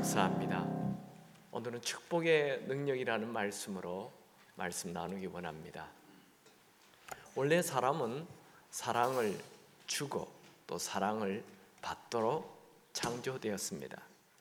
감사합니다. 오늘은 축복의 능력이라는 말씀으로 말씀 나누기 원합니다. 원래 사람은 사랑을 주고 또 사랑을 받도록 창조되었습니다.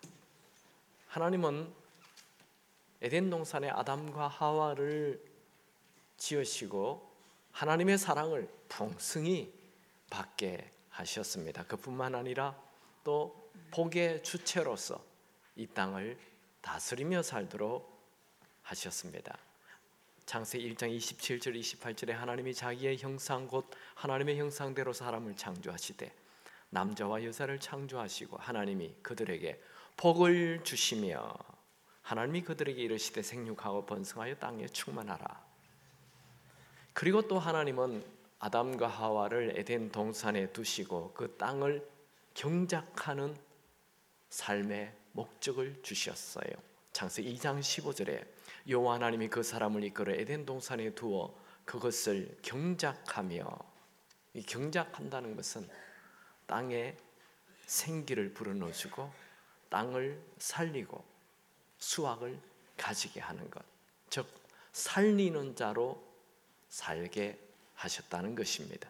하나님은 에덴 동산에 아담과 하와를 지으시고 하나님의 사랑을 풍성히 받게 하셨습니다. 그뿐만 아니라 또 복의 주체로서 이 땅을 다스리며 살도록 하셨습니다. 창세기 1장 27절 28절에 하나님이 자기의 형상 곧 하나님의 형상대로 사람을 창조하시되 남자와 여자를 창조하시고 하나님이 그들에게 복을 주시며 하나님이 그들에게 이르시되 생육하고 번성하여 땅에 충만하라. 그리고 또 하나님은 아담과 하와를 에덴 동산에 두시고 그 땅을 경작하는 삶의 목적을 주셨어요. 창세기 2장 15절에 여호와 하나님이 그 사람을 이끌어 에덴 동산에 두어 그것을 경작하며, 이 경작한다는 것은 땅에 생기를 불어넣어주고 땅을 살리고 수확을 가지게 하는 것, 즉 살리는 자로 살게 하셨다는 것입니다.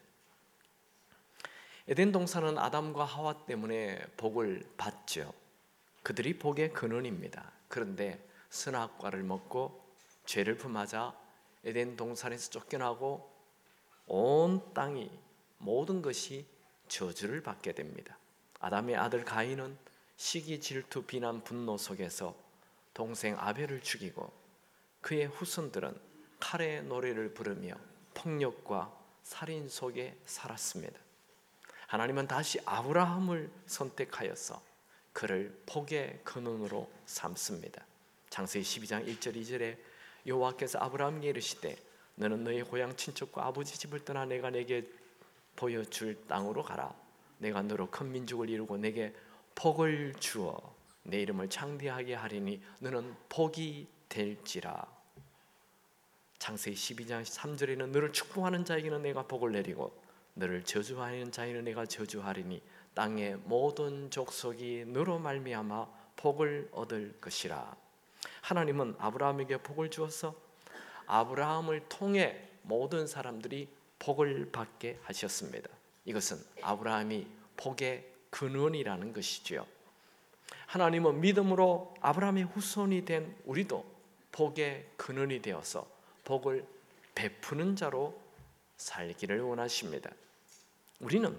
에덴 동산은 아담과 하와 때문에 복을 받죠. 그들이 복의 근원입니다. 그런데 선악과를 먹고 죄를 품하자 에덴 동산에서 쫓겨나고 온 땅이 모든 것이 저주를 받게 됩니다. 아담의 아들 가인은 시기, 질투, 비난, 분노 속에서 동생 아벨을 죽이고 그의 후손들은 칼의 노래를 부르며 폭력과 살인 속에 살았습니다. 하나님은 다시 아브라함을 선택하여서 그를 복의 근원으로 삼습니다. 창세기 12장 1절 2절에 여호와께서 아브라함에게 이르시되 너는 너의 고향 친척과 아버지 집을 떠나 내가 내게 보여줄 땅으로 가라. 내가 너로 큰 민족을 이루고 내게 복을 주어 내 이름을 창대하게 하리니 너는 복이 될지라. 창세기 12장 3절에는 너를 축복하는 자에게는 내가 복을 내리고 너를 저주하는 자에게는 내가 저주하리니 땅의 모든 족속이 너로 말미암아 복을 얻을 것이라. 하나님은 아브라함에게 복을 주어서 아브라함을 통해 모든 사람들이 복을 받게 하셨습니다. 이것은 아브라함이 복의 근원이라는 것이지요. 하나님은 믿음으로 아브라함의 후손이 된 우리도 복의 근원이 되어서 복을 베푸는 자로 살기를 원하십니다. 우리는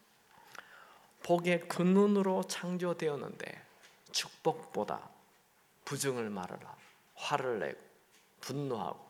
복의 근원으로 창조되었는데 축복보다 부정을 말하라, 화를 내고 분노하고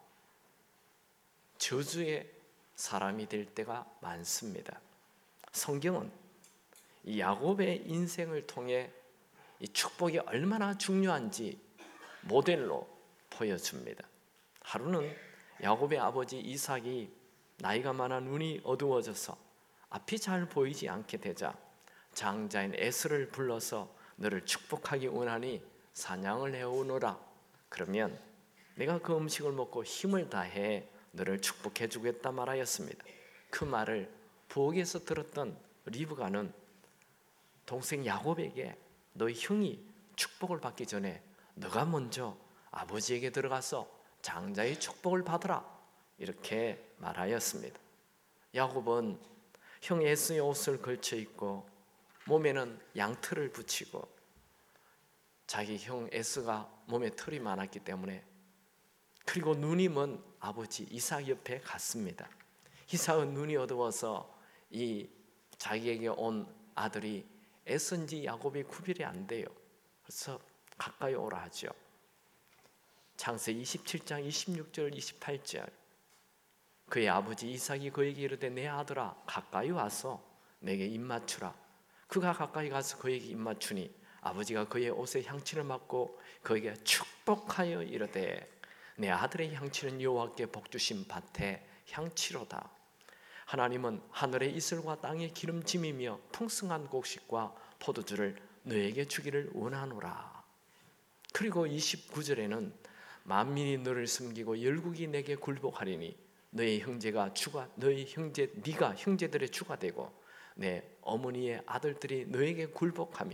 저주의 사람이 될 때가 많습니다. 성경은 이 야곱의 인생을 통해 이 축복이 얼마나 중요한지 모델로 보여줍니다. 하루는 야곱의 아버지 이삭이 나이가 많아 눈이 어두워져서 앞이 잘 보이지 않게 되자 장자인 에스를 불러서 너를 축복하기 원하니 사냥을 해오너라. 그러면 내가 그 음식을 먹고 힘을 다해 너를 축복해 주겠다 말하였습니다. 그 말을 부엌에서 들었던 리브가는 동생 야곱에게 너희 형이 축복을 받기 전에 너가 먼저 아버지에게 들어가서 장자의 축복을 받으라 이렇게 말하였습니다. 야곱은 형 에스의 옷을 걸쳐 입고 몸에는 양털을 붙이고 자기 형 에스가 몸에 털이 많았기 때문에 그리고 눈이 먼 아버지 이삭 옆에 갔습니다. 이삭은 눈이 어두워서 이 자기에게 온 아들이 에스인지 야곱이 구별이 안 돼요. 그래서 가까이 오라 하죠. 창세기 27장 26절 28절 그의 아버지 이삭이 그에게 이르되 내 아들아 가까이 와서 내게 입 맞추라. 그가 가까이 가서 그에게 입 맞추니 아버지가 그의 옷에 향취를 맡고 그에게 축복하여 이르되 내 아들의 향취는 여호와께 복주신 밭의 향취로다. 하나님은 하늘의 이슬과 땅의 기름짐이며 풍성한 곡식과 포도주를 너에게 주기를 원하노라. 그리고 29절에는 만민이 너를 섬기고 열국이 내게 굴복하리니 너희 형제가 주가 네가 형제들의 주가 되고 내 어머니의 아들들이 너에게 굴복하며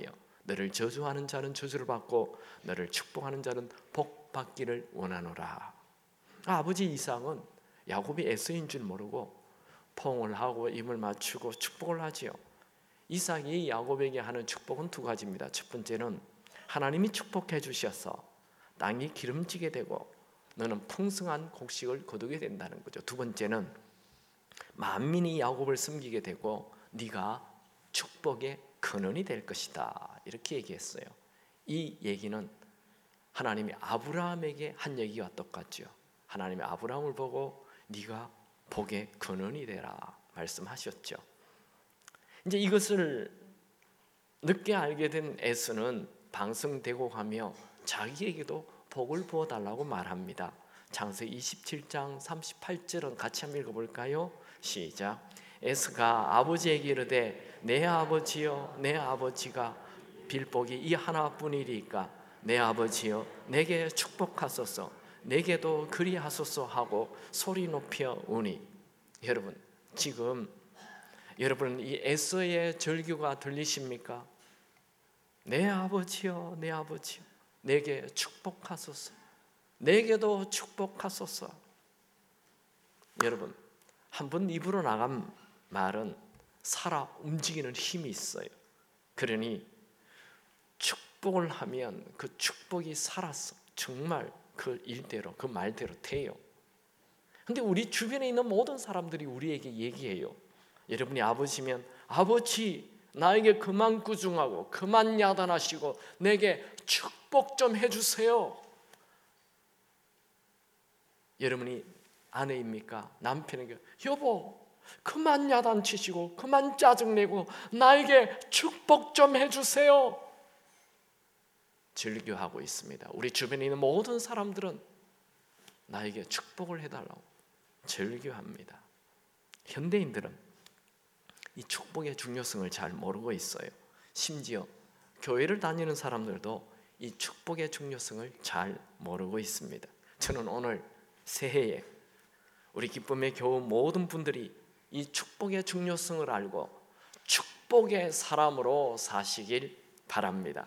너를 저주하는 자는 저주를 받고 너를 축복하는 자는 복 받기를 원하노라. 아버지 이삭은 야곱이 에서인 줄 모르고 포옹을 하고 입을 맞추고 축복을 하지요. 이삭이 야곱에게 하는 축복은 두 가지입니다. 첫 번째는 하나님이 축복해 주셔서 땅이 기름지게 되고 너는 풍성한 곡식을 거두게 된다는 거죠. 두 번째는 만민이 야곱을 섬기게 되고 네가 축복의 근원이 될 것이다. 이렇게 얘기했어요. 이 얘기는 하나님이 아브라함에게 한 얘기와 똑같죠. 하나님이 아브라함을 보고 네가 복의 근원이 되라 말씀하셨죠. 이제 이것을 늦게 알게 된 에서는 방성되고 가며 자기에게도 복을 부어달라고 말합니다. 창세기 27장 38절은 같이 한번 읽어볼까요? 시작. 에서가 아버지에게 이르되 내 아버지여 내 아버지가 빌복이 이 하나뿐이리까 내 아버지여 내게 축복하소서 내게도 그리하소서 하고 소리 높여 우니. 여러분 지금 여러분 이 에서의 절규가 들리십니까? 내 아버지여 내 아버지여 내게 축복하소서 내게도 축복하소서. 여러분 한번 입으로 나간 말은 살아 움직이는 힘이 있어요. 그러니 축복을 하면 그 축복이 살아서 정말 그 일대로 그 말대로 돼요. 근데 우리 주변에 있는 모든 사람들이 우리에게 얘기해요. 여러분이 아버지면 아버지 나에게 그만 꾸중하고 그만 야단하시고 내게 축복 좀 해주세요. 여러분이 아내입니까? 남편에게 여보 그만 야단치시고 그만 짜증내고 나에게 축복 좀 해주세요. 절규하고 있습니다. 우리 주변에 있는 모든 사람들은 나에게 축복을 해달라고 절규합니다. 현대인들은 이 축복의 중요성을 잘 모르고 있어요. 심지어 교회를 다니는 사람들도 이 축복의 중요성을 잘 모르고 있습니다. 저는 오늘 새해에 우리 기쁨의 교우 모든 분들이 이 축복의 중요성을 알고 축복의 사람으로 사시길 바랍니다.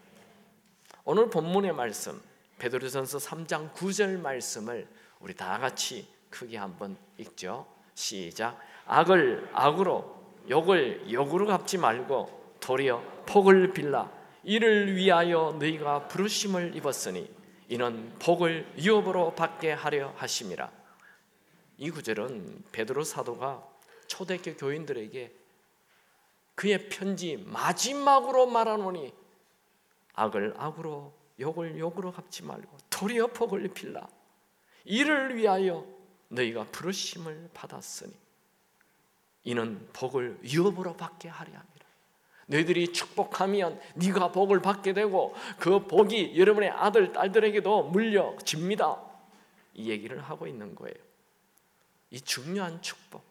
오늘 본문의 말씀 베드로전서 3장 9절 말씀을 우리 다 같이 크게 한번 읽죠. 시작. 악을 악으로 욕을 욕으로 갚지 말고 도리어 복을 빌라. 이를 위하여 너희가 부르심을 입었으니 이는 복을 유업으로 받게 하려 하심이라. 이 구절은 베드로 사도가 초대교회 교인들에게 그의 편지 마지막으로 말하노니 악을 악으로 욕을 욕으로 갚지 말고 도리어 복을 빌라. 이를 위하여 너희가 부르심을 받았으니 이는 복을 유업으로 받게 하려 함이라. 너희들이 축복하면 네가 복을 받게 되고 그 복이 여러분의 아들 딸들에게도 물려집니다. 이 얘기를 하고 있는 거예요. 이 중요한 축복,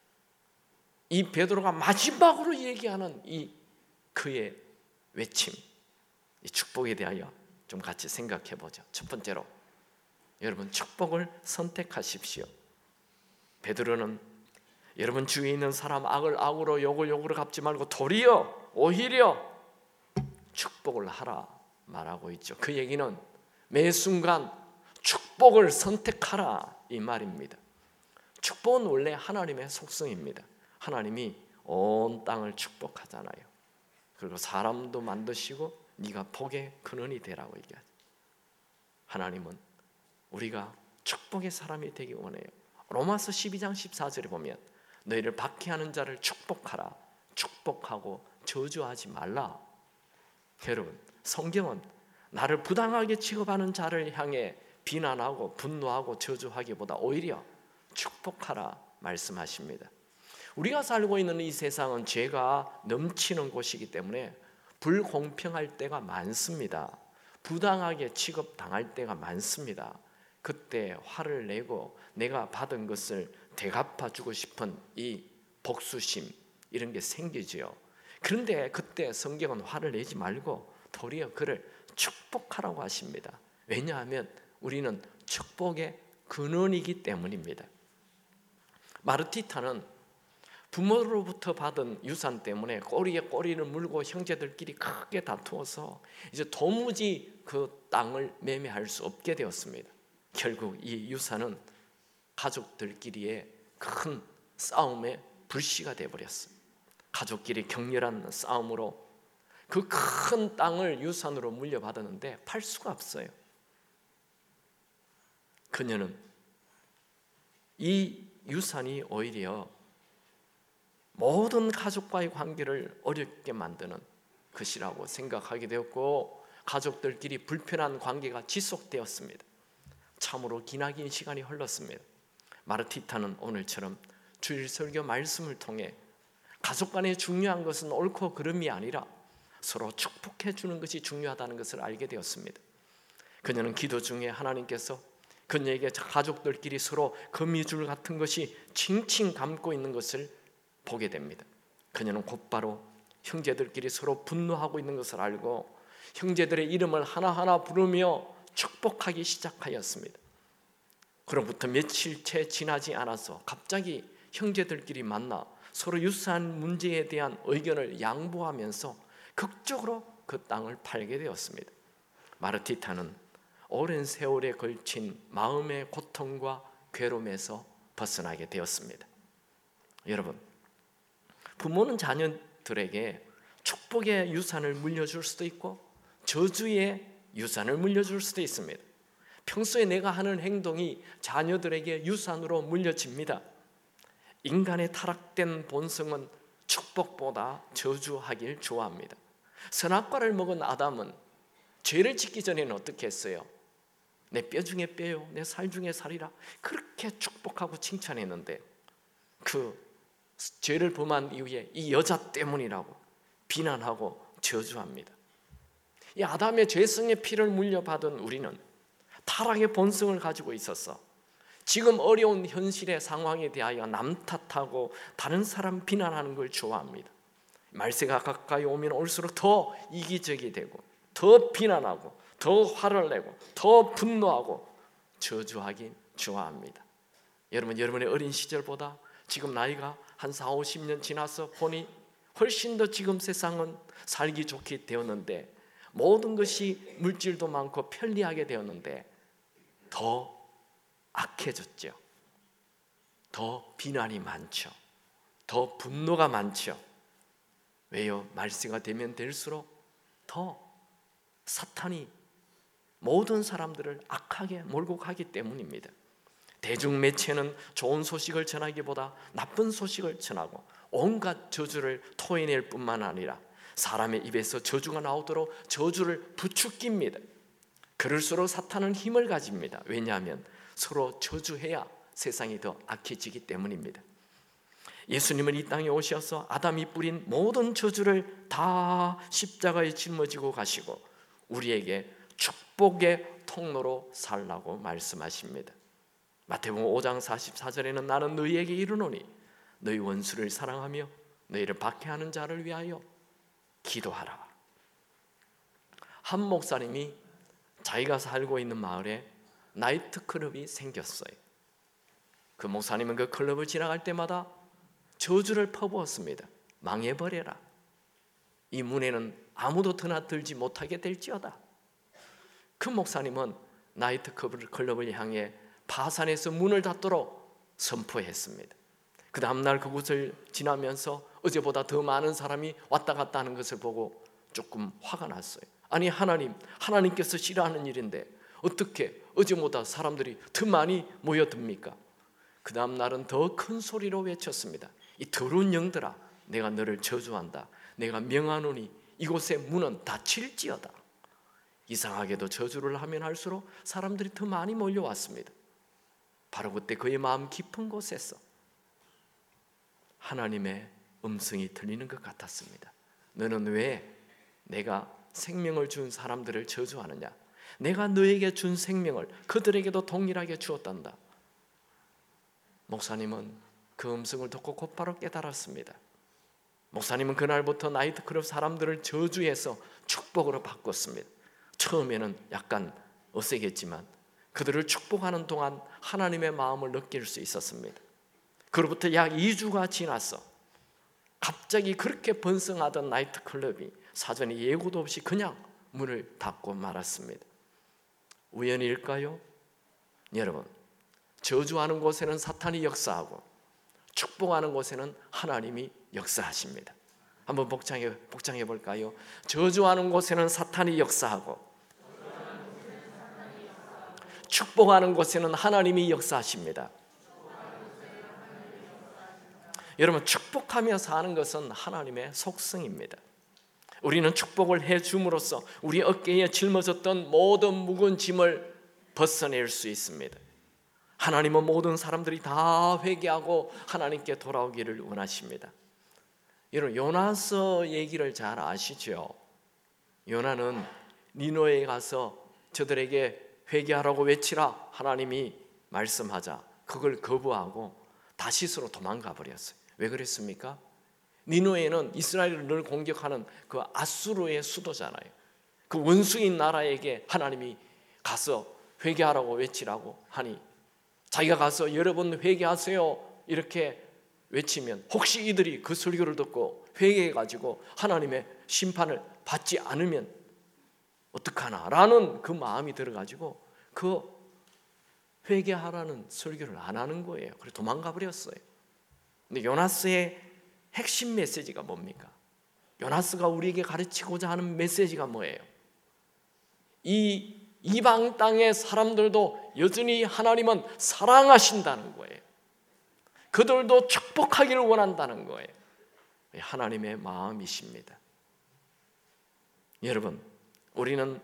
이 베드로가 마지막으로 얘기하는 이 그의 외침, 이 축복에 대하여 좀 같이 생각해 보죠. 첫 번째로 여러분 축복을 선택하십시오. 베드로는 여러분 주위에 있는 사람 악을 악으로 욕을 욕으로 갚지 말고 도리어 오히려 축복을 하라 말하고 있죠. 그 얘기는 매 순간 축복을 선택하라 이 말입니다. 축복은 원래 하나님의 속성입니다. 하나님이 온 땅을 축복하잖아요. 그리고 사람도 만드시고 네가 복의 근원이 되라고 얘기하죠. 하나님은 우리가 축복의 사람이 되기 원해요. 로마서 12장 14절에 보면 너희를 박해하는 자를 축복하라. 축복하고 저주하지 말라. 여러분 성경은 나를 부당하게 취급하는 자를 향해 비난하고 분노하고 저주하기보다 오히려 축복하라 말씀하십니다. 우리가 살고 있는 이 세상은 죄가 넘치는 곳이기 때문에 불공평할 때가 많습니다. 부당하게 취급당할 때가 많습니다. 그때 화를 내고 내가 받은 것을 되갚아주고 싶은 이 복수심 이런 게 생기지요. 그런데 그때 성경은 화를 내지 말고 도리어 그를 축복하라고 하십니다. 왜냐하면 우리는 축복의 근원이기 때문입니다. 마르티타는 부모로부터 받은 유산 때문에 꼬리에 꼬리를 물고 형제들끼리 크게 다투어서 이제 도무지 그 땅을 매매할 수 없게 되었습니다. 결국 이 유산은 가족들끼리의 큰 싸움의 불씨가 되어버렸어요. 가족끼리 격렬한 싸움으로 그 큰 땅을 유산으로 물려받았는데 팔 수가 없어요. 그녀는 이 유산이 오히려 모든 가족과의 관계를 어렵게 만드는 것이라고 생각하게 되었고, 가족들끼리 불편한 관계가 지속되었습니다. 참으로 기나긴 시간이 흘렀습니다. 마르티타는 오늘처럼 주일 설교 말씀을 통해 가족 간에 중요한 것은 옳고 그름이 아니라 서로 축복해 주는 것이 중요하다는 것을 알게 되었습니다. 그녀는 기도 중에 하나님께서 그녀에게 가족들끼리 서로 거미줄 같은 것이 칭칭 감고 있는 것을 보게 됩니다. 그녀는 곧바로 형제들끼리 서로 분노하고 있는 것을 알고 형제들의 이름을 하나하나 부르며 축복하기 시작하였습니다. 그로부터 며칠 채 지나지 않아서 갑자기 형제들끼리 만나 서로 유산 문제에 대한 의견을 양보하면서 극적으로 그 땅을 팔게 되었습니다. 마르티타는 오랜 세월에 걸친 마음의 고통과 괴로움에서 벗어나게 되었습니다. 여러분, 부모는 자녀들에게 축복의 유산을 물려줄 수도 있고 저주의 유산을 물려줄 수도 있습니다. 평소에 내가 하는 행동이 자녀들에게 유산으로 물려집니다. 인간의 타락된 본성은 축복보다 저주하길 좋아합니다. 선악과를 먹은 아담은 죄를 짓기 전에는 어떻게 했어요? 내 뼈 중에 뼈요, 내 살 중에 살이라 그렇게 축복하고 칭찬했는데, 그 죄를 범한 이후에 이 여자 때문이라고 비난하고 저주합니다. 이 아담의 죄성의 피를 물려받은 우리는 타락의 본성을 가지고 있어서 지금 어려운 현실의 상황에 대하여 남 탓하고 다른 사람 비난하는 걸 좋아합니다. 말세가 가까이 오면 올수록 더 이기적이 되고 더 비난하고 더 화를 내고 더 분노하고 저주하기 좋아합니다. 여러분, 여러분의 어린 시절보다 지금 나이가 한 4, 50년 지나서 보니 훨씬 더 지금 세상은 살기 좋게 되었는데, 모든 것이 물질도 많고 편리하게 되었는데 더 악해졌죠. 더 비난이 많죠. 더 분노가 많죠. 왜요? 말세가 되면 될수록 더 사탄이 모든 사람들을 악하게 몰고 가기 때문입니다. 대중매체는 좋은 소식을 전하기보다 나쁜 소식을 전하고 온갖 저주를 토해낼 뿐만 아니라 사람의 입에서 저주가 나오도록 저주를 부추깁니다. 그럴수록 사탄은 힘을 가집니다. 왜냐하면 서로 저주해야 세상이 더 악해지기 때문입니다. 예수님은 이 땅에 오셔서 아담이 뿌린 모든 저주를 다 십자가에 짊어지고 가시고 우리에게 축복의 통로로 살라고 말씀하십니다. 마태복음 5장 44절에는 나는 너희에게 이르노니 너희 원수를 사랑하며 너희를 박해하는 자를 위하여 기도하라. 한 목사님이 자기가 살고 있는 마을에 나이트클럽이 생겼어요. 그 목사님은 그 클럽을 지나갈 때마다 저주를 퍼부었습니다. 망해버려라. 이 문에는 아무도 드나들지 못하게 될지어다. 그 목사님은 나이트클럽을 향해 파산해서 문을 닫도록 선포했습니다. 그 다음날 그곳을 지나면서 어제보다 더 많은 사람이 왔다 갔다 하는 것을 보고 조금 화가 났어요. 아니, 하나님께서 싫어하는 일인데 어떻게 어제보다 사람들이 더 많이 모여듭니까? 그 다음 날은 더 큰 소리로 외쳤습니다. 이 더러운 영들아, 내가 너를 저주한다. 내가 명하노니 이곳의 문은 닫힐지어다. 이상하게도 저주를 하면 할수록 사람들이 더 많이 몰려왔습니다. 바로 그때 그의 마음 깊은 곳에서 하나님의 음성이 들리는 것 같았습니다. 너는 왜 내가 생명을 준 사람들을 저주하느냐? 내가 너에게 준 생명을 그들에게도 동일하게 주었단다. 목사님은 그 음성을 듣고 곧바로 깨달았습니다. 목사님은 그날부터 나이트클럽 사람들을 저주해서 축복으로 바꿨습니다. 처음에는 약간 어색했지만 그들을 축복하는 동안 하나님의 마음을 느낄 수 있었습니다. 그로부터 약 2주가 지났어 갑자기 그렇게 번성하던 나이트클럽이 사전에 예고도 없이 그냥 문을 닫고 말았습니다. 우연일까요? 여러분, 저주하는 곳에는 사탄이 역사하고 축복하는 곳에는 하나님이 역사하십니다. 한번 복창해 볼까요? 저주하는 곳에는 사탄이 역사하고 축복하는 곳에는 하나님이 역사하십니다. 여러분, 축복하며 사는 것은 하나님의 속성입니다. 우리는 축복을 해줌으로써 우리 어깨에 짊어졌던 모든 무거운 짐을 벗어낼 수 있습니다. 하나님은 모든 사람들이 다 회개하고 하나님께 돌아오기를 원하십니다. 여러분, 요나서 얘기를 잘 아시죠? 요나는 니느웨에 가서 저들에게 회개하라고 외치라 하나님이 말씀하자 그걸 거부하고 다시스로 도망가 버렸어요. 왜 그랬습니까? 니느웨는 이스라엘을 늘 공격하는 그 아수르의 수도잖아요. 그 원수인 나라에게 하나님이 가서 회개하라고 외치라고 하니 자기가 가서 여러분 회개하세요 이렇게 외치면 혹시 이들이 그 설교를 듣고 회개해가지고 하나님의 심판을 받지 않으면 어떡하나 라는 그 마음이 들어가지고 그 회개하라는 설교를 안 하는 거예요. 그래서 도망가 버렸어요. 근데 요나스의 핵심 메시지가 뭡니까? 요나스가 우리에게 가르치고자 하는 메시지가 뭐예요? 이 이방 땅의 사람들도 여전히 하나님은 사랑하신다는 거예요. 그들도 축복하기를 원한다는 거예요. 하나님의 마음이십니다. 여러분, 우리는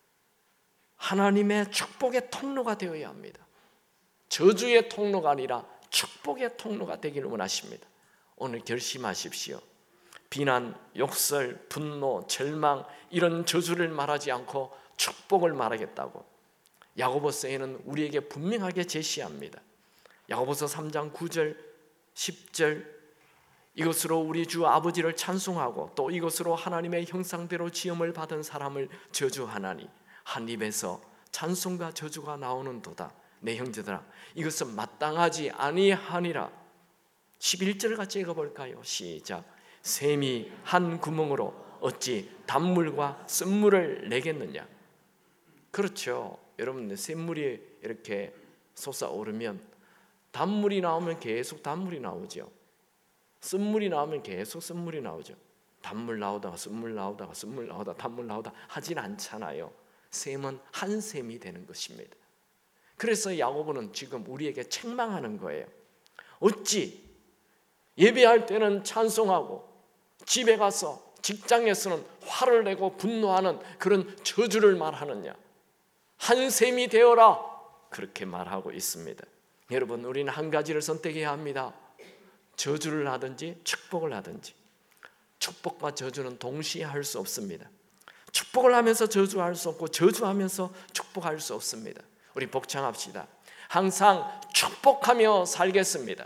하나님의 축복의 통로가 되어야 합니다. 저주의 통로가 아니라 축복의 통로가 되기를 원하십니다. 오늘 결심하십시오. 비난, 욕설, 분노, 절망 이런 저주를 말하지 않고 축복을 말하겠다고 야고보서에는 우리에게 분명하게 제시합니다. 야고보서 3장 9절 10절 이것으로 우리 주 아버지를 찬송하고 또 이것으로 하나님의 형상대로 지음을 받은 사람을 저주하나니 한 입에서 찬송과 저주가 나오는도다. 내 형제들아 이것은 마땅하지 아니하니라. 11절 같이 읽어볼까요? 시작. 샘이 한 구멍으로 어찌 단물과 쓴물을 내겠느냐. 그렇죠. 여러분, 샘물이 이렇게 솟아오르면 단물이 나오면 계속 단물이 나오죠. 쓴물이 나오면 계속 쓴물이 나오죠. 단물 나오다가 쓴물 나오다가 쓴물 나오다가 단물 나오다 하진 않잖아요. 샘은 한 샘이 되는 것입니다. 그래서 야고보는 지금 우리에게 책망하는 거예요. 어찌 예배할 때는 찬송하고 집에 가서 직장에서는 화를 내고 분노하는 그런 저주를 말하느냐. 한 셈이 되어라 그렇게 말하고 있습니다. 여러분, 우리는 한 가지를 선택해야 합니다. 저주를 하든지 축복을 하든지. 축복과 저주는 동시에 할 수 없습니다. 축복을 하면서 저주할 수 없고 저주하면서 축복할 수 없습니다. 우리 복창합시다. 항상 축복하며 살겠습니다.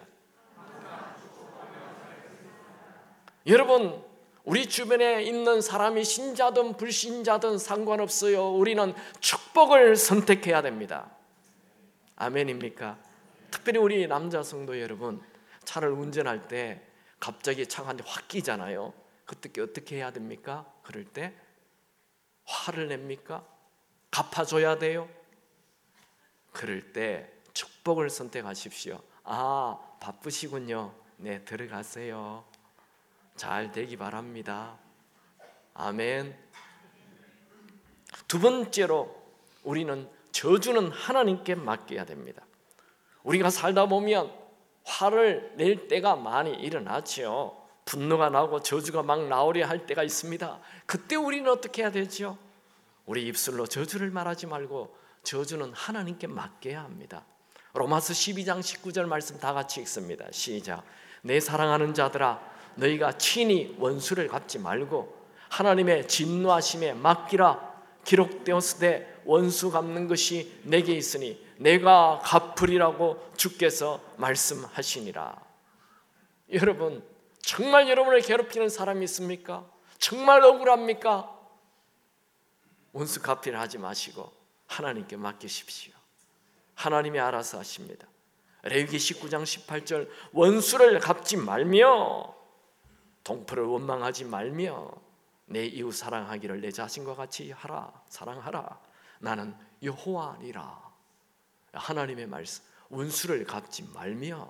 여러분, 우리 주변에 있는 사람이 신자든 불신자든 상관없어요. 우리는 축복을 선택해야 됩니다. 아멘입니까? 특별히 우리 남자 성도 여러분, 차를 운전할 때 갑자기 차가 한 대 확 끼잖아요. 그때 어떻게 해야 됩니까? 그럴 때 화를 냅니까? 갚아줘야 돼요? 그럴 때 축복을 선택하십시오. 아, 바쁘시군요. 네, 들어가세요. 잘 되기 바랍니다. 아멘. 두 번째로 우리는 저주는 하나님께 맡겨야 됩니다. 우리가 살다 보면 화를 낼 때가 많이 일어나죠. 분노가 나고 저주가 막 나오려 할 때가 있습니다. 그때 우리는 어떻게 해야 되죠? 우리 입술로 저주를 말하지 말고 저주는 하나님께 맡겨야 합니다. 로마서 12장 19절 말씀 다 같이 읽습니다. 시작. 내 사랑하는 자들아 너희가 친히 원수를 갚지 말고 하나님의 진노하심에 맡기라. 기록되었으되 원수 갚는 것이 내게 있으니 내가 갚으리라고 주께서 말씀하시니라. 여러분, 정말 여러분을 괴롭히는 사람이 있습니까? 정말 억울합니까? 원수 갚기를 하지 마시고 하나님께 맡기십시오. 하나님이 알아서 하십니다. 레위기 19장 18절 원수를 갚지 말며 동포를 원망하지 말며 내 이웃 사랑하기를 내 자신과 같이 하라. 사랑하라. 나는 여호와니라. 하나님의 말씀. 원수를 갚지 말며.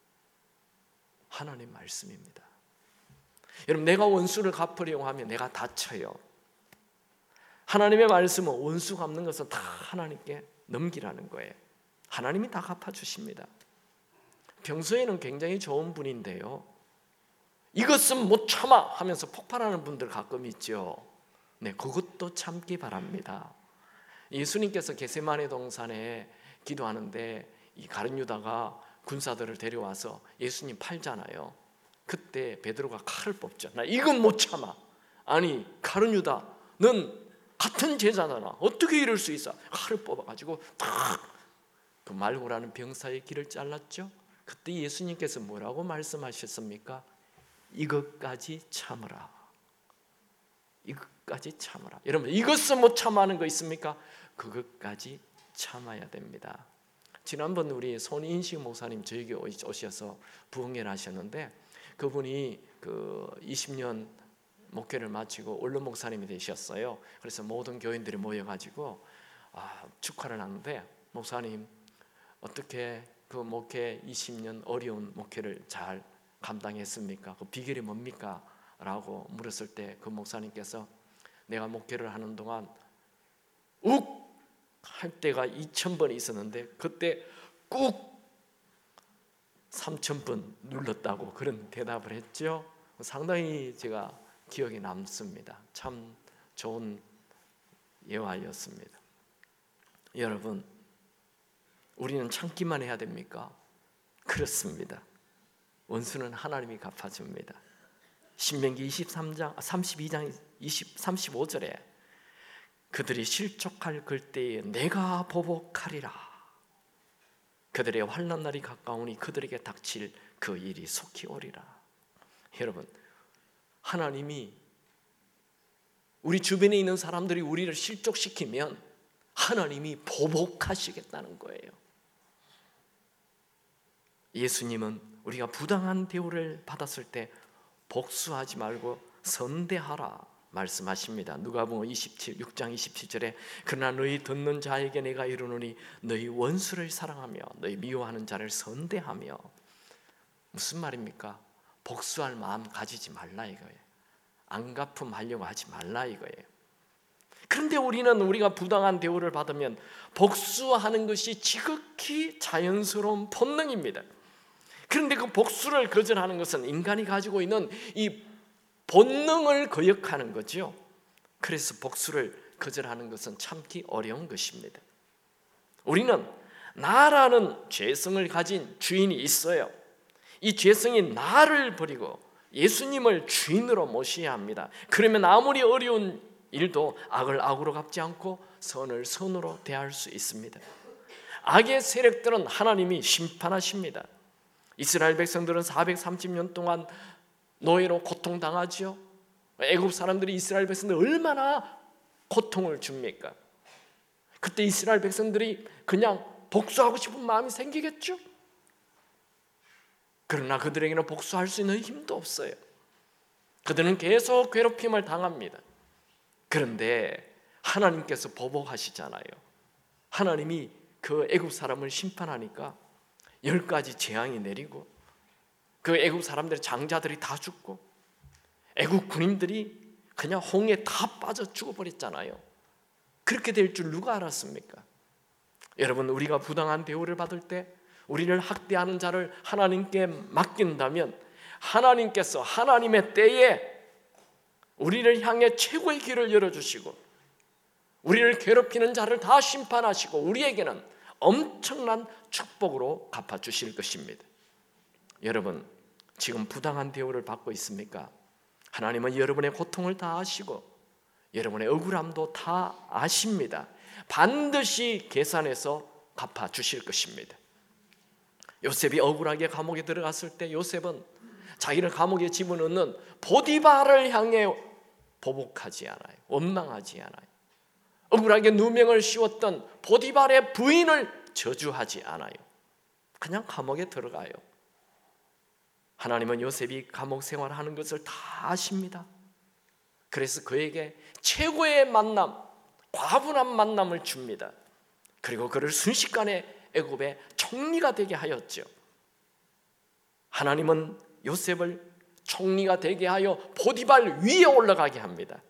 하나님 말씀입니다. 여러분, 내가 원수를 갚으려고 하면 내가 다쳐요. 하나님의 말씀은 원수 갚는 것은 다 하나님께 넘기라는 거예요. 하나님이 다 갚아주십니다. 평소에는 굉장히 좋은 분인데요, 이것은 못 참아 하면서 폭발하는 분들 가끔 있죠. 네, 그것도 참기 바랍니다. 예수님께서 겟세마네 동산에 기도하는데 이 가룟 유다가 군사들을 데려와서 예수님 팔잖아요. 그때 베드로가 칼을 뽑죠. 나 이건 못 참아. 아니, 가룟 유다, 넌 같은 제자잖아. 어떻게 이럴 수 있어? 칼을 뽑아가지고 탁 그 말고라는 병사의 길을 잘랐죠. 그때 예수님께서 뭐라고 말씀하셨습니까? 이것까지 참으라. 이것까지 참으라. 여러분, 이것은 못 참아하는 거 있습니까? 그것까지 참아야 됩니다. 지난번 우리 손인식 목사님 저에게 오셔서 부흥회를 하셨는데, 그분이 그 20년 목회를 마치고 원로 목사님이 되셨어요. 그래서 모든 교인들이 모여가지고 축하를 하는데, 목사님 어떻게 그 목회 20년 어려운 목회를 잘 감당했습니까? 그 비결이 뭡니까? 라고 물었을 때 그 목사님께서 내가 목회를 하는 동안 욱 할 때가 2000번이 있었는데 그때 꾹 3000번 눌렀다고 그런 대답을 했죠. 상당히 제가 기억에 남습니다. 참 좋은 예화였습니다. 여러분, 우리는 참기만 해야 됩니까? 그렇습니다. 원수는 하나님이 갚아줍니다. 신명기 32장 35절에 그들이 실족할 그때에 내가 보복하리라. 그들의 환난 날이 가까우니 그들에게 닥칠 그 일이 속히 오리라. 여러분, 하나님이 우리 주변에 있는 사람들이 우리를 실족시키면 하나님이 보복하시겠다는 거예요. 예수님은 우리가 부당한 대우를 받았을 때 복수하지 말고 선대하라 말씀하십니다. 누가복음 6장 27절에 그러나 너희 듣는 자에게 내가 이르노니 너희 원수를 사랑하며 너희 미워하는 자를 선대하며. 무슨 말입니까? 복수할 마음 가지지 말라 이거예요. 안 갚음하려고 하지 말라 이거예요. 그런데 우리가 부당한 대우를 받으면 복수하는 것이 지극히 자연스러운 본능입니다. 그런데 그 복수를 거절하는 것은 인간이 가지고 있는 이 본능을 거역하는 거죠. 그래서 복수를 거절하는 것은 참기 어려운 것입니다. 우리는 나라는 죄성을 가진 주인이 있어요. 이 죄성이 나를 버리고 예수님을 주인으로 모셔야 합니다. 그러면 아무리 어려운 일도 악을 악으로 갚지 않고 선을 선으로 대할 수 있습니다. 악의 세력들은 하나님이 심판하십니다. 이스라엘 백성들은 430년 동안 노예로 고통당하죠. 애굽 사람들이 이스라엘 백성들 얼마나 고통을 줍니까? 그때 이스라엘 백성들이 그냥 복수하고 싶은 마음이 생기겠죠. 그러나 그들에게는 복수할 수 있는 힘도 없어요. 그들은 계속 괴롭힘을 당합니다. 그런데 하나님께서 보복하시잖아요. 하나님이 그 애굽 사람을 심판하니까 10가지 재앙이 내리고 그 애굽 사람들의 장자들이 다 죽고 애굽 군인들이 그냥 홍해에 다 빠져 죽어버렸잖아요. 그렇게 될 줄 누가 알았습니까? 여러분, 우리가 부당한 대우를 받을 때 우리를 학대하는 자를 하나님께 맡긴다면 하나님께서 하나님의 때에 우리를 향해 최고의 길을 열어주시고 우리를 괴롭히는 자를 다 심판하시고 우리에게는 엄청난 축복으로 갚아주실 것입니다. 여러분, 지금 부당한 대우를 받고 있습니까? 하나님은 여러분의 고통을 다 아시고 여러분의 억울함도 다 아십니다. 반드시 계산해서 갚아주실 것입니다. 요셉이 억울하게 감옥에 들어갔을 때 요셉은 자기를 감옥에 집어넣는 보디발을 향해 보복하지 않아요. 원망하지 않아요. 억울하게 누명을 씌웠던 보디발의 부인을 저주하지 않아요. 그냥 감옥에 들어가요. 하나님은 요셉이 감옥 생활하는 것을 다 아십니다. 그래서 그에게 최고의 만남, 과분한 만남을 줍니다. 그리고 그를 순식간에 애굽의 총리가 되게 하였죠. 하나님은 요셉을 총리가 되게 하여 보디발 위에 올라가게 합니다.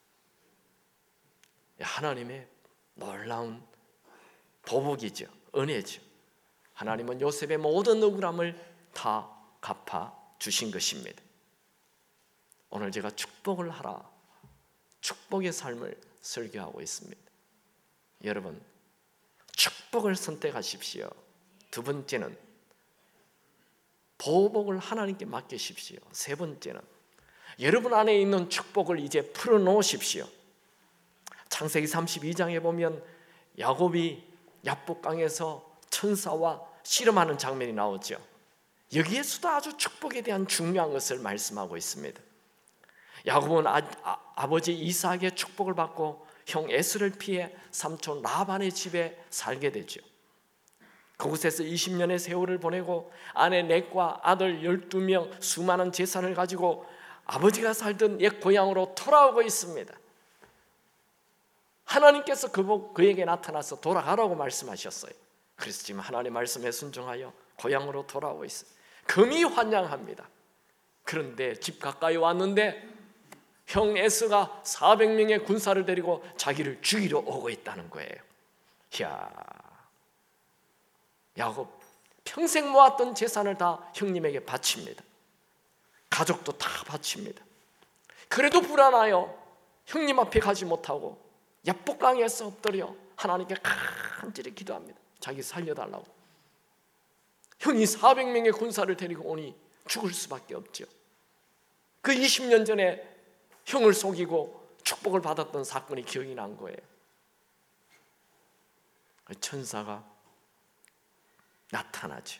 하나님의 놀라운 보복이죠. 은혜죠. 하나님은 요셉의 모든 억울함을 다 갚아 주신 것입니다. 오늘 제가 축복을 하라, 축복의 삶을 설교하고 있습니다. 여러분, 축복을 선택하십시오. 두 번째는 보복을 하나님께 맡기십시오. 세 번째는 여러분 안에 있는 축복을 이제 풀어놓으십시오. 창세기 32장에 보면 야곱이 야복강에서 천사와 씨름하는 장면이 나오죠. 여기에서도 아주 축복에 대한 중요한 것을 말씀하고 있습니다. 야곱은 아버지 이삭의 축복을 받고 형 에스를 피해 삼촌 라반의 집에 살게 되죠. 그곳에서 20년의 세월을 보내고 아내 넷과 아들 12명, 수많은 재산을 가지고 아버지가 살던 옛 고향으로 돌아오고 있습니다. 하나님께서 그에게 나타나서 돌아가라고 말씀하셨어요. 그래서 지금 하나님의 말씀에 순종하여 고향으로 돌아오고 있어요. 금이 환영합니다. 그런데 집 가까이 왔는데 형 에스가 400명의 군사를 데리고 자기를 죽이러 오고 있다는 거예요. 이야, 야곱 평생 모았던 재산을 다 형님에게 바칩니다. 가족도 다 바칩니다. 그래도 불안하여 형님 앞에 가지 못하고 야복강에서 엎드려 하나님께 간절히 기도합니다. 자기 살려달라고. 형이 400명의 군사를 데리고 오니 죽을 수밖에 없죠. 그 20년 전에 형을 속이고 축복을 받았던 사건이 기억이 난 거예요. 천사가 나타나죠.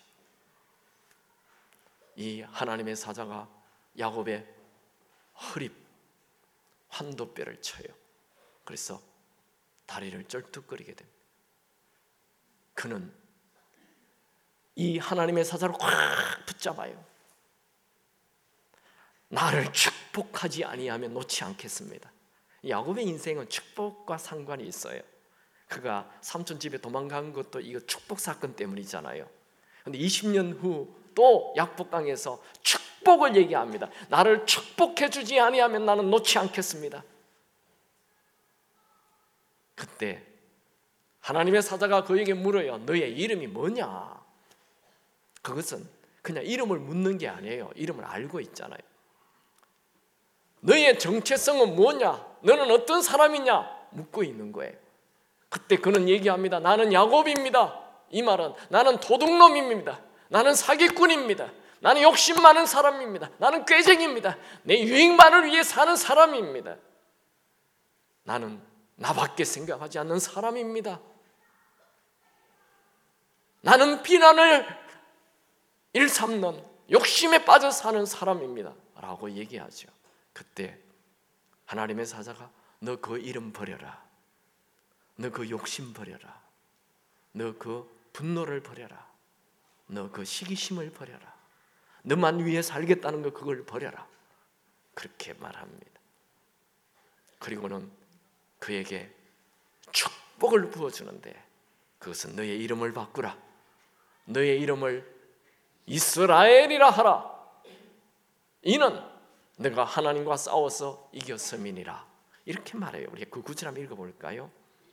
이 하나님의 사자가 야곱의 허리 환도뼈를 쳐요. 그래서 다리를 쩔뚝거리게 됩니다. 그는 이 하나님의 사자를 꽉 붙잡아요. 나를 축복하지 아니하면 놓지 않겠습니다. 야곱의 인생은 축복과 상관이 있어요. 그가 삼촌 집에 도망간 것도 이거 축복 사건 때문이잖아요. 그런데 20년 후 또 약복강에서 축복을 얘기합니다. 나를 축복해 주지 아니하면 나는 놓지 않겠습니다. 그때 하나님의 사자가 그에게 물어요. 너의 이름이 뭐냐? 그것은 그냥 이름을 묻는 게 아니에요. 이름을 알고 있잖아요. 너의 정체성은 뭐냐? 너는 어떤 사람이냐? 묻고 있는 거예요. 그때 그는 얘기합니다. 나는 야곱입니다. 이 말은 나는 도둑놈입니다. 나는 사기꾼입니다. 나는 욕심 많은 사람입니다. 나는 꾀쟁입니다. 내 유익만을 위해 사는 사람입니다. 나는 나밖에 생각하지 않는 사람입니다. 나는 비난을 일삼는 욕심에 빠져 사는 사람입니다. 라고 얘기하죠. 그때 하나님의 사자가 너 그 이름 버려라. 너 그 욕심 버려라. 너 그 분노를 버려라. 너 그 시기심을 버려라. 너만 위해 살겠다는 거 그걸 버려라. 그렇게 말합니다. 그리고는 그에게 축복을 부어주는데 그것은 너의 이름을 바꾸라. 너의 이름을 이스라엘이라 하라. 이는 내가 하나님과 싸워서 이겼음이니라. 이렇게 말해요. 우리 그 구절 한번 읽어볼까요?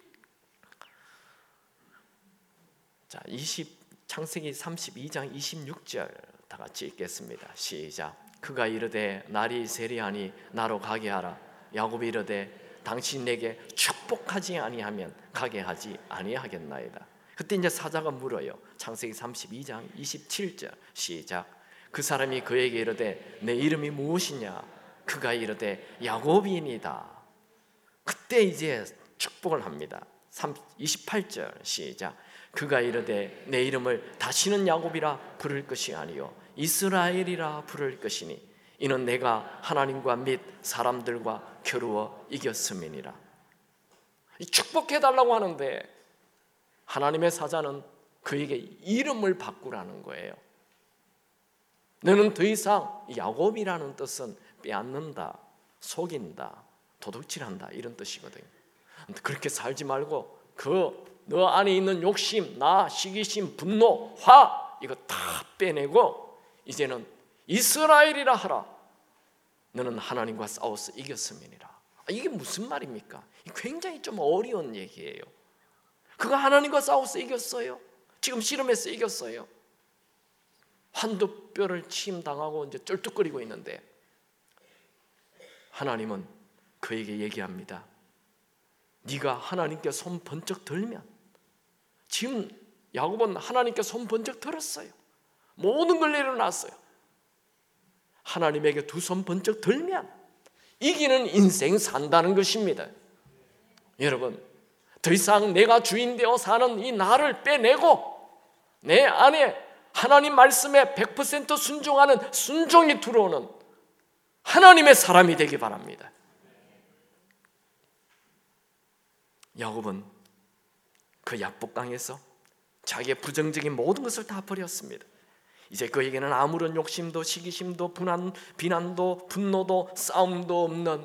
자, 창세기 32장 26절 다 같이 읽겠습니다. 시작. 그가 이르되 날이 세리하니 나로 가게 하라. 야곱이 이르되 당신 내게 축복하지 아니하면 가게 하지 아니하겠나이다. 그때 이제 사자가 물어요. 창세기 32장 27절 시작. 그 사람이 그에게 이르되 내 이름이 무엇이냐? 그가 이르되 야곱이니이다. 그때 이제 축복을 합니다. 28절 시작. 그가 이르되 내 이름을 다시는 야곱이라 부를 것이 아니요 이스라엘이라 부를 것이니 이는 내가 하나님과 및 사람들과 겨루어 이겼음이니라. 축복해달라고 하는데 하나님의 사자는 그에게 이름을 바꾸라는 거예요. 너는 더 이상 야곱이라는 뜻은 빼앗는다, 속인다, 도둑질한다 이런 뜻이거든요. 그렇게 살지 말고 너 안에 있는 욕심, 나, 시기심, 분노, 화 이거 다 빼내고 이제는 이스라엘이라 하라. 너는 하나님과 싸워서 이겼음이니라. 이게 무슨 말입니까? 굉장히 좀 어려운 얘기예요. 그가 하나님과 싸워서 이겼어요? 지금 씨름해서 이겼어요? 한두 뼈를 침당하고 이제 쩔뚝거리고 있는데 하나님은 그에게 얘기합니다. 네가 하나님께 손 번쩍 들면, 지금 야곱은 하나님께 손 번쩍 들었어요. 모든 걸 내려놨어요. 하나님에게 두 손 번쩍 들면 이기는 인생 산다는 것입니다. 여러분, 더 이상 내가 주인 되어 사는 이 나를 빼내고 내 안에 하나님 말씀에 100% 순종하는 순종이 들어오는 하나님의 사람이 되기 바랍니다. 야곱은 그 야복강에서 자기의 부정적인 모든 것을 다 버렸습니다. 이제 그에게는 아무런 욕심도 시기심도 비난도 분노도 싸움도 없는,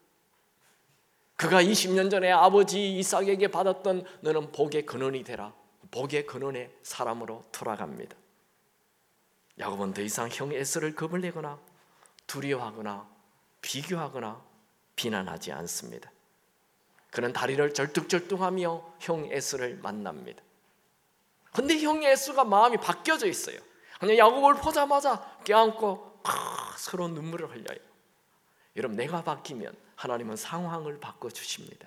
그가 20년 전에 아버지 이삭에게 받았던 너는 복의 근원이 되라, 복의 근원의 사람으로 돌아갑니다. 야곱은 더 이상 형 에서를 겁을 내거나 두려워하거나 비교하거나 비난하지 않습니다. 그는 다리를 절뚝절뚝하며 형 에서를 만납니다. 그런데 형 에서가 마음이 바뀌어져 있어요. 그냥 야곱을 보자마자 껴안고 서로 눈물을 흘려요. 여러분, 내가 바뀌면 하나님은 상황을 바꿔주십니다.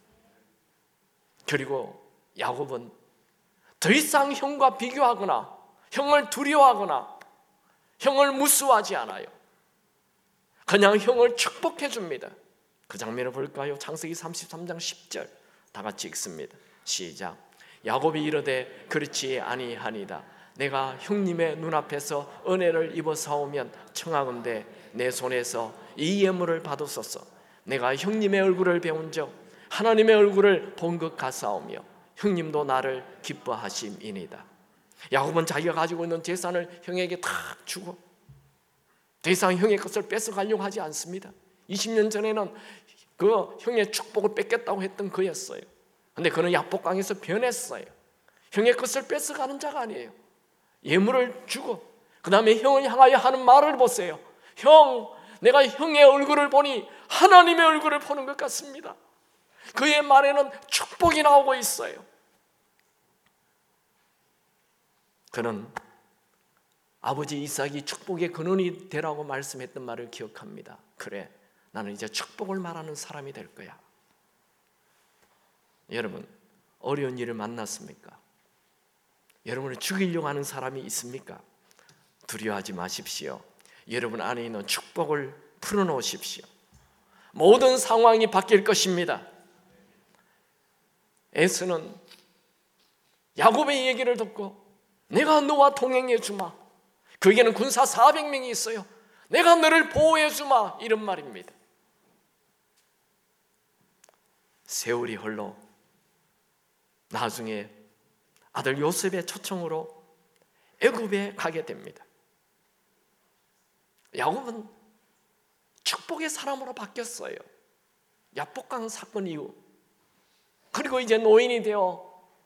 그리고 야곱은 더 이상 형과 비교하거나 형을 두려워하거나 형을 무수하지 않아요. 그냥 형을 축복해 줍니다. 그 장면을 볼까요? 창세기 33장 10절 다 같이 읽습니다. 시작. 야곱이 이르되 그렇지 아니하니이다. 내가 형님의 눈앞에서 은혜를 입어 사오면 청하건대 내 손에서 이 예물을 받으소서. 내가 형님의 얼굴을 배운 적 하나님의 얼굴을 본 것 같사오며 형님도 나를 기뻐하심이니이다. 야곱은 자기가 가지고 있는 재산을 형에게 다 주고 더 이상 형의 것을 뺏어가려고 하지 않습니다. 20년 전에는 그 형의 축복을 뺏겠다고 했던 그였어요. 그런데 그는 야복강에서 변했어요. 형의 것을 뺏어가는 자가 아니에요. 예물을 주고 그 다음에 형을 향하여 하는 말을 보세요. 형, 내가 형의 얼굴을 보니 하나님의 얼굴을 보는 것 같습니다. 그의 말에는 축복이 나오고 있어요. 그는 아버지 이삭이 축복의 근원이 되라고 말씀했던 말을 기억합니다. 그래, 나는 이제 축복을 말하는 사람이 될 거야. 여러분, 어려운 일을 만났습니까? 여러분을 죽이려고 하는 사람이 있습니까? 두려워하지 마십시오. 여러분 안에 있는 축복을 풀어놓으십시오. 모든 상황이 바뀔 것입니다. 에서는 야곱의 얘기를 듣고 내가 너와 동행해 주마. 그에게는 군사 400명이 있어요. 내가 너를 보호해 주마, 이런 말입니다. 세월이 흘러 나중에 아들 요셉의 초청으로 애굽에 가게 됩니다. 야곱은 축복의 사람으로 바뀌었어요. 야복강 사건 이후. 그리고 이제 노인이 되어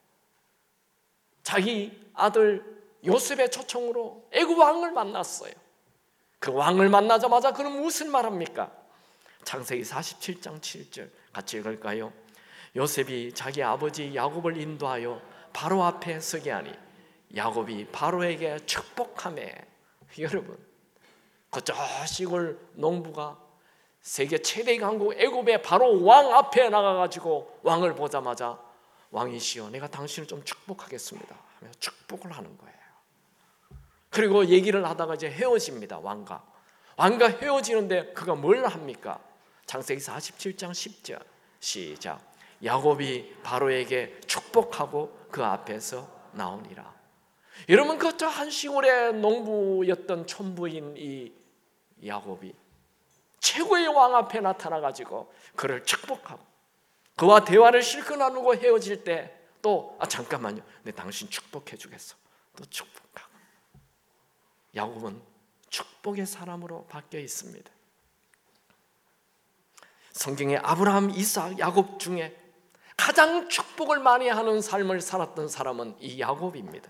자기 아들 요셉의 초청으로 애굽 왕을 만났어요. 그 왕을 만나자마자 그는 무슨 말합니까? 창세기 47장 7절 같이 읽을까요? 요셉이 자기 아버지 야곱을 인도하여 바로 앞에 서게 하니 야곱이 바로에게 축복하매. 여러분, 그 저 시골 농부가 세계 최대 강국 애굽의 바로 왕 앞에 나가가지고 왕을 보자마자 왕이시여, 내가 당신을 좀 축복하겠습니다 하며 축복을 하는 거예요. 그리고 얘기를 하다가 이제 헤어집니다. 왕과 헤어지는데 그가 뭘 합니까? 창세기 47장 10절 시작. 야곱이 바로에게 축복하고 그 앞에서 나오니라. 여러분, 그 저 한 시골의 농부였던 촌부인 이 야곱이 최고의 왕 앞에 나타나가지고 그를 축복하고 그와 대화를 실컷 나누고 헤어질 때 또 잠깐만요, 내 당신 축복해 주겠어, 또 축복하고. 야곱은 축복의 사람으로 바뀌어 있습니다. 성경에 아브라함, 이삭, 야곱 중에 가장 축복을 많이 하는 삶을 살았던 사람은 이 야곱입니다.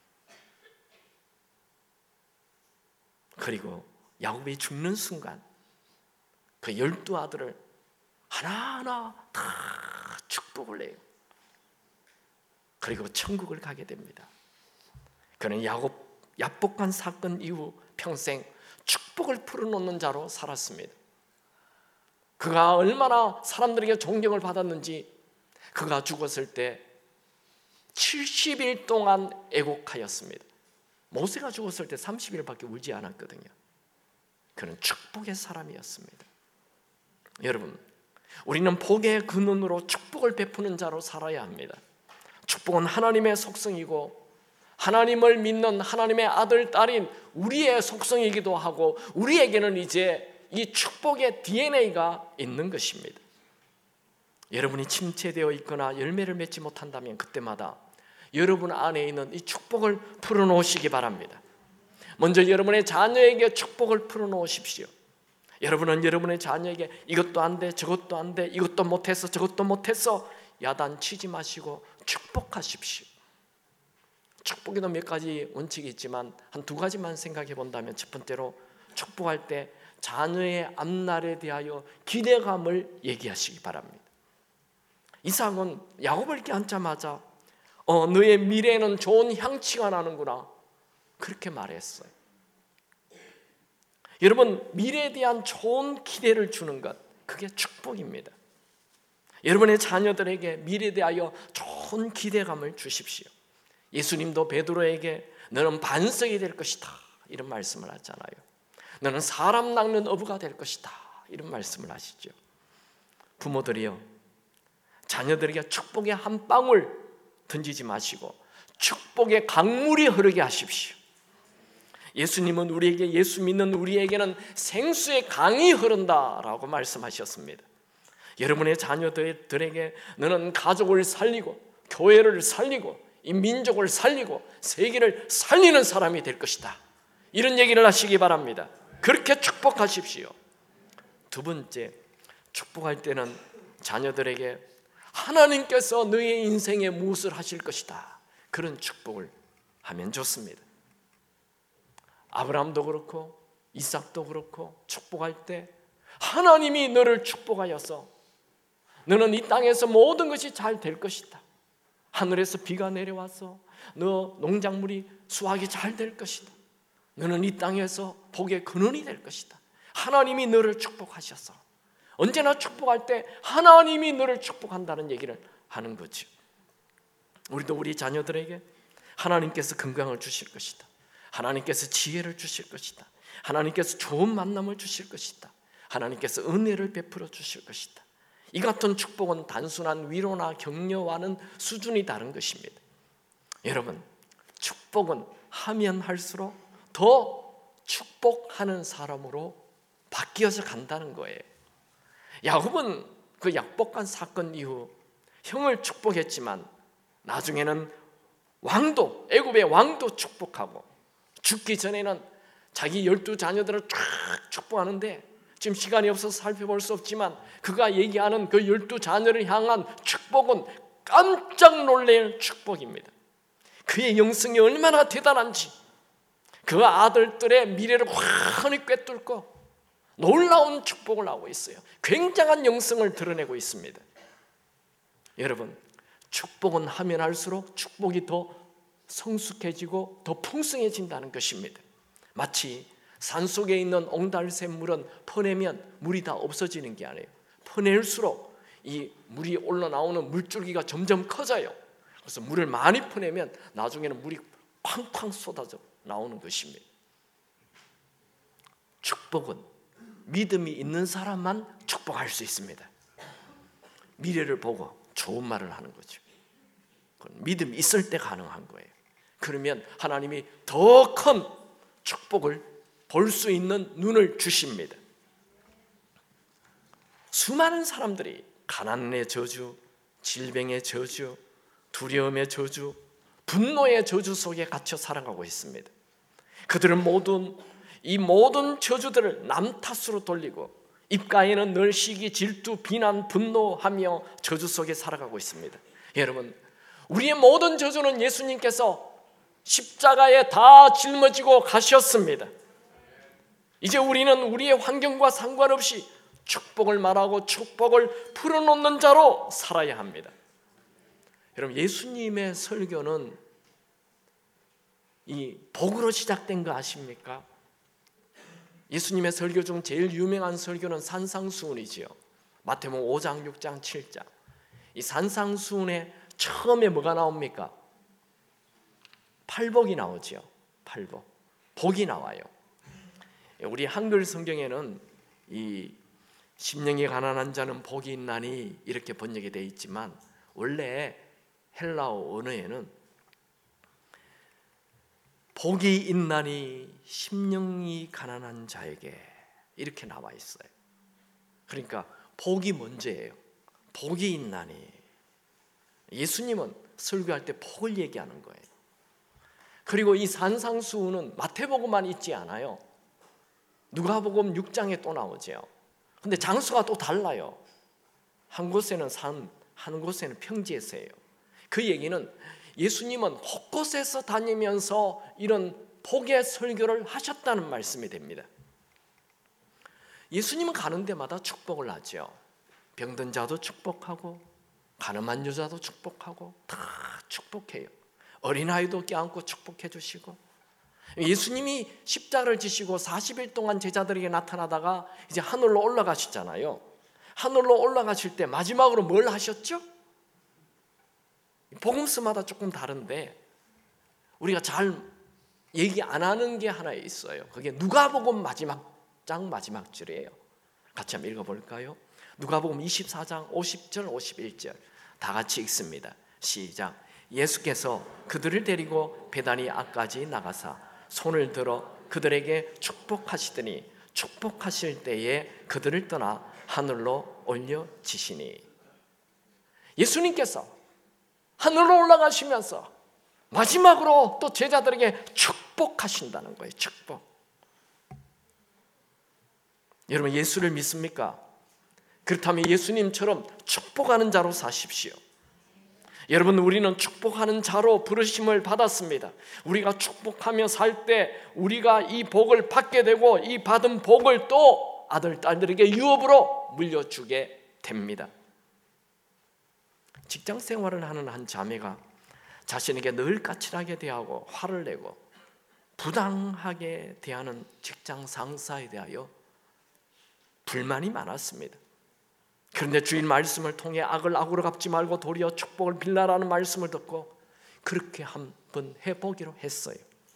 그리고 야곱이 죽는 순간 그 12아들을 하나하나 다 축복을 해요. 그리고 천국을 가게 됩니다. 그는 야복한 사건 이후 평생 축복을 풀어놓는 자로 살았습니다. 그가 얼마나 사람들에게 존경을 받았는지 그가 죽었을 때 70일 동안 애곡하였습니다. 모세가 죽었을 때 30일밖에 울지 않았거든요. 그는 축복의 사람이었습니다. 여러분, 우리는 복의 근원으로 축복을 베푸는 자로 살아야 합니다. 축복은 하나님의 속성이고 하나님을 믿는 하나님의 아들, 딸인 우리의 속성이기도 하고 우리에게는 이제 이 축복의 DNA가 있는 것입니다. 여러분이 침체되어 있거나 열매를 맺지 못한다면 그때마다 여러분 안에 있는 이 축복을 풀어놓으시기 바랍니다. 먼저 여러분의 자녀에게 축복을 풀어놓으십시오. 여러분은 여러분의 자녀에게 이것도 안 돼, 저것도 안 돼, 이것도 못했어, 저것도 못했어 야단치지 마시고 축복하십시오. 축복에도 몇 가지 원칙이 있지만 한 두 가지만 생각해 본다면, 첫 번째로 축복할 때 자녀의 앞날에 대하여 기대감을 얘기하시기 바랍니다. 이삭은 야곱을 이렇게 앉자마자 너의 미래에는 좋은 향취가 나는구나 그렇게 말했어요. 여러분, 미래에 대한 좋은 기대를 주는 것, 그게 축복입니다. 여러분의 자녀들에게 미래에 대하여 좋은 기대감을 주십시오. 예수님도 베드로에게 너는 반석이 될 것이다 이런 말씀을 하잖아요. 너는 사람 낚는 어부가 될 것이다 이런 말씀을 하시죠. 부모들이요, 자녀들에게 축복의 한 방울 던지지 마시고 축복의 강물이 흐르게 하십시오. 예수님은 우리에게, 예수 믿는 우리에게는 생수의 강이 흐른다라고 말씀하셨습니다. 여러분의 자녀들에게 너는 가족을 살리고 교회를 살리고 이 민족을 살리고 세계를 살리는 사람이 될 것이다 이런 얘기를 하시기 바랍니다. 그렇게 축복하십시오. 두 번째, 축복할 때는 자녀들에게 하나님께서 너의 인생에 무엇을 하실 것이다 그런 축복을 하면 좋습니다. 아브라함도 그렇고 이삭도 그렇고 축복할 때 하나님이 너를 축복하여서 너는 이 땅에서 모든 것이 잘 될 것이다. 하늘에서 비가 내려와서 너 농작물이 수확이 잘 될 것이다. 너는 이 땅에서 복의 근원이 될 것이다. 하나님이 너를 축복하셔서, 언제나 축복할 때 하나님이 너를 축복한다는 얘기를 하는 거죠. 우리도 우리 자녀들에게 하나님께서 건강을 주실 것이다, 하나님께서 지혜를 주실 것이다, 하나님께서 좋은 만남을 주실 것이다, 하나님께서 은혜를 베풀어 주실 것이다, 이 같은 축복은 단순한 위로나 격려와는 수준이 다른 것입니다. 여러분, 축복은 하면 할수록 더 축복하는 사람으로 바뀌어서 간다는 거예요. 야곱은 그 약복한 사건 이후 형을 축복했지만 나중에는 왕도, 애굽의 왕도 축복하고 죽기 전에는 자기 12자녀들을 쫙 축복하는데, 지금 시간이 없어서 살펴볼 수 없지만 그가 얘기하는 그 12자녀를 향한 축복은 깜짝 놀랄 축복입니다. 그의 영성이 얼마나 대단한지, 그 아들들의 미래를 환히 꿰뚫고 놀라운 축복을 하고 있어요. 굉장한 영성을 드러내고 있습니다. 여러분, 축복은 하면 할수록 축복이 더 성숙해지고 더 풍성해진다는 것입니다. 마치 산속에 있는 옹달샘 물은 퍼내면 물이 다 없어지는 게 아니에요. 퍼낼수록 이 물이 올라나오는 물줄기가 점점 커져요. 그래서 물을 많이 퍼내면 나중에는 물이 쾅쾅 쏟아져 나오는 것입니다. 축복은 믿음이 있는 사람만 축복할 수 있습니다. 미래를 보고 좋은 말을 하는 거죠. 믿음이 있을 때 가능한 거예요. 그러면 하나님이 더 큰 축복을 볼 수 있는 눈을 주십니다. 수많은 사람들이 가난의 저주, 질병의 저주, 두려움의 저주, 분노의 저주 속에 갇혀 살아가고 있습니다. 그들은 모두 이 모든 저주들을 남 탓으로 돌리고 입가에는 늘 시기, 질투, 비난, 분노하며 저주 속에 살아가고 있습니다. 여러분, 우리의 모든 저주는 예수님께서 십자가에 다 짊어지고 가셨습니다. 이제 우리는 우리의 환경과 상관없이 축복을 말하고 축복을 풀어놓는 자로 살아야 합니다. 여러분, 예수님의 설교는 이 복으로 시작된 거 아십니까? 예수님의 설교 중 제일 유명한 설교는 산상수훈이지요. 마태복음 5장, 6장, 7장. 이 산상수훈에 처음에 뭐가 나옵니까? 팔복이 나오지요. 팔복. 복이 나와요. 우리 한글 성경에는 이 심령이 가난한 자는 복이 있나니 이렇게 번역이 되어 있지만 원래 헬라어 언어에는 복이 있나니 심령이 가난한 자에게 이렇게 나와 있어요. 그러니까 복이 문제예요. 복이 있나니. 예수님은 설교할 때 복을 얘기하는 거예요. 그리고 이 산상수훈은 마태복음만 있지 않아요. 누가복음 6장에 또 나오죠. 근데 장소가 또 달라요. 한 곳에는 산, 한 곳에는 평지에서 해요. 그 얘기는 예수님은 곳곳에서 다니면서 이런 복의 설교를 하셨다는 말씀이 됩니다. 예수님은 가는 데마다 축복을 하죠. 병든 자도 축복하고 가늠한 여자도 축복하고 다 축복해요. 어린아이도 껴안고 축복해 주시고, 예수님이 십자가를 지시고 40일 동안 제자들에게 나타나다가 이제 하늘로 올라가시잖아요. 하늘로 올라가실 때 마지막으로 뭘 하셨죠? 복음서마다 조금 다른데 우리가 잘 얘기 안 하는 게 하나 있어요. 그게 누가복음 마지막 장 마지막 줄이에요. 같이 한번 읽어볼까요? 누가복음 24장 50절 51절 다 같이 읽습니다. 시작. 예수께서 그들을 데리고 베다니아까지 나가사 손을 들어 그들에게 축복하시더니 축복하실 때에 그들을 떠나 하늘로 올려지시니. 예수님께서 하늘로 올라가시면서 마지막으로 또 제자들에게 축복하신다는 거예요. 축복. 여러분, 예수를 믿습니까? 그렇다면 예수님처럼 축복하는 자로 사십시오. 여러분, 우리는 축복하는 자로 부르심을 받았습니다. 우리가 축복하며 살 때 우리가 이 복을 받게 되고 이 받은 복을 또 아들, 딸들에게 유업으로 물려주게 됩니다. 직장 생활을 하는 한 자매가 자신에게 늘 까칠하게 대하고 화를 내고 부당하게 대하는 직장 상사에 대하여 불만이 많았습니다. 그런데 주인 말씀을 통해 악을 악으로 갚지 말고 도리어 축복을 빌라라는 말씀을 듣고 그렇게 한번 해보기로 했어요.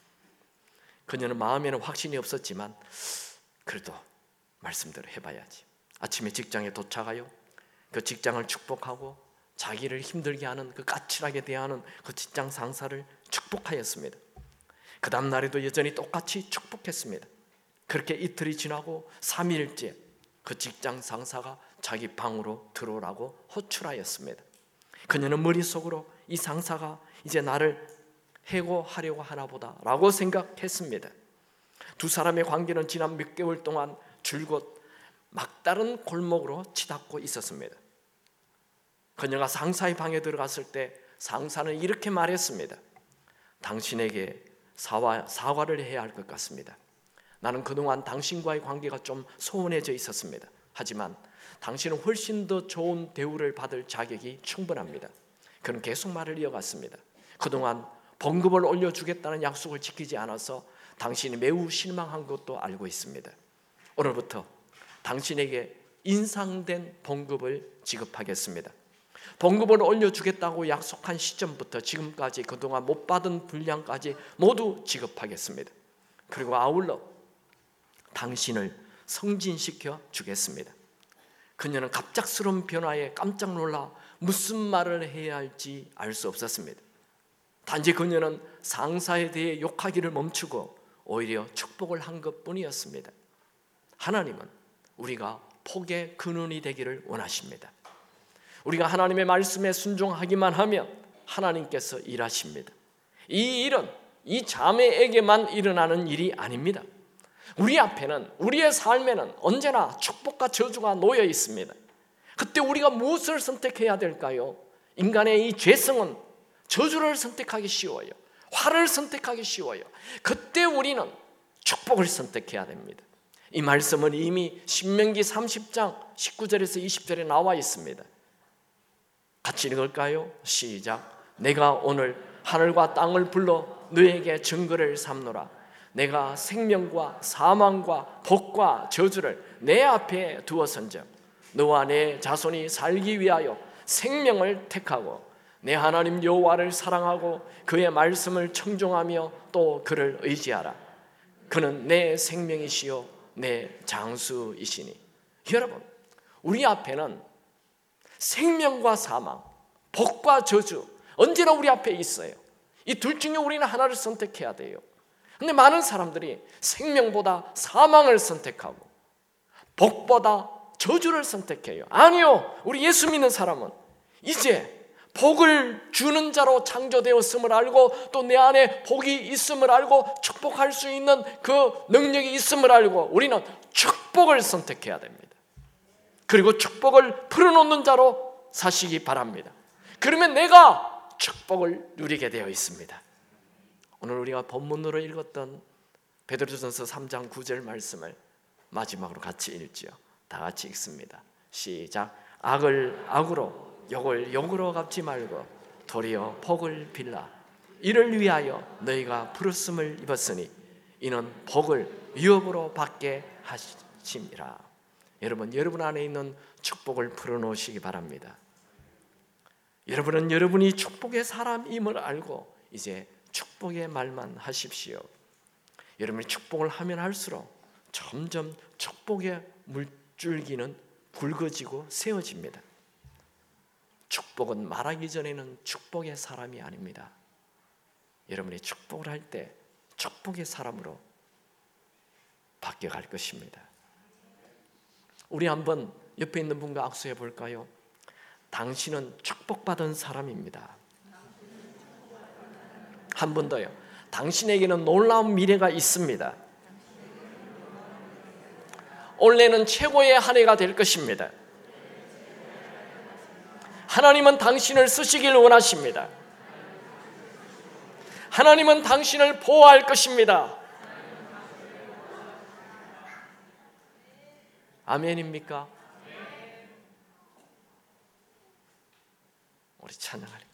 그녀는 마음에는 확신이 없었지만 그래도 말씀대로 해봐야지. 아침에 직장에 도착하여 그 직장을 축복하고 자기를 힘들게 하는 그 까칠하게 대하는 그 직장 상사를 축복하였습니다. 그 다음 날에도 여전히 똑같이 축복했습니다. 그렇게 이틀이 지나고 3일째 그 직장 상사가 자기 방으로 들어오라고 호출하였습니다. 그녀는 머릿속으로 이 상사가 이제 나를 해고하려고 하나보다 라고 생각했습니다. 두 사람의 관계는 지난 몇 개월 동안 줄곧 막다른 골목으로 치닫고 있었습니다. 그녀가 상사의 방에 들어갔을 때 상사는 이렇게 말했습니다. 당신에게 사과를 해야 할 것 같습니다. 나는 그동안 당신과의 관계가 좀 소원해져 있었습니다. 하지만 당신은 훨씬 더 좋은 대우를 받을 자격이 충분합니다. 그는 계속 말을 이어갔습니다. 그동안 봉급을 올려주겠다는 약속을 지키지 않아서 당신이 매우 실망한 것도 알고 있습니다. 오늘부터 당신에게 인상된 봉급을 지급하겠습니다. 봉급을 올려주겠다고 약속한 시점부터 지금까지 그동안 못 받은 분량까지 모두 지급하겠습니다. 그리고 아울러 당신을 승진시켜 주겠습니다. 그녀는 갑작스러운 변화에 깜짝 놀라 무슨 말을 해야 할지 알 수 없었습니다. 단지 그녀는 상사에 대해 욕하기를 멈추고 오히려 축복을 한 것뿐이었습니다. 하나님은 우리가 복의 근원이 되기를 원하십니다. 우리가 하나님의 말씀에 순종하기만 하면 하나님께서 일하십니다. 이 일은 이 자매에게만 일어나는 일이 아닙니다. 우리 앞에는, 우리의 삶에는 언제나 축복과 저주가 놓여 있습니다. 그때 우리가 무엇을 선택해야 될까요? 인간의 이 죄성은 저주를 선택하기 쉬워요. 화를 선택하기 쉬워요. 그때 우리는 축복을 선택해야 됩니다. 이 말씀은 이미 신명기 30장 19절에서 20절에 나와 있습니다. 같이 읽을까요? 시작. 내가 오늘 하늘과 땅을 불러 너에게 증거를 삼노라. 내가 생명과 사망과 복과 저주를 내 앞에 두었은즉 너와 내 자손이 살기 위하여 생명을 택하고 내 하나님 여호와를 사랑하고 그의 말씀을 청종하며 또 그를 의지하라. 그는 내 생명이시요 내 장수이시니. 여러분, 우리 앞에는 생명과 사망, 복과 저주 언제나 우리 앞에 있어요. 이 둘 중에 우리는 하나를 선택해야 돼요. 근데 많은 사람들이 생명보다 사망을 선택하고 복보다 저주를 선택해요. 아니요, 우리 예수 믿는 사람은 이제 복을 주는 자로 창조되었음을 알고 또 내 안에 복이 있음을 알고 축복할 수 있는 그 능력이 있음을 알고 우리는 축복을 선택해야 됩니다. 그리고 축복을 풀어놓는 자로 사시기 바랍니다. 그러면 내가 축복을 누리게 되어 있습니다. 오늘 우리가 본문으로 읽었던 베드로전서 3장 9절 말씀을 마지막으로 같이 읽지요. 다 같이 읽습니다. 시작. 악을 악으로 욕을 욕으로 갚지 말고 도리어 복을 빌라. 이를 위하여 너희가 부르심을 입었으니 이는 복을 유업으로 받게 하심이라. 여러분 안에 있는 축복을 풀어놓으시기 바랍니다. 여러분은 여러분이 축복의 사람임을 알고 이제 축복의 말만 하십시오. 여러분이 축복을 하면 할수록 점점 축복의 물줄기는 굵어지고 세워집니다. 축복은 말하기 전에는 축복의 사람이 아닙니다. 여러분이 축복을 할 때 축복의 사람으로 바뀌어갈 것입니다. 우리 한번 옆에 있는 분과 악수해 볼까요? 당신은 축복받은 사람입니다. 한 번 더요. 당신에게는 놀라운 미래가 있습니다. 올해는 최고의 한 해가 될 것입니다. 하나님은 당신을 쓰시길 원하십니다. 하나님은 당신을 보호할 것입니다. 아멘입니까? 우리 찬양하리.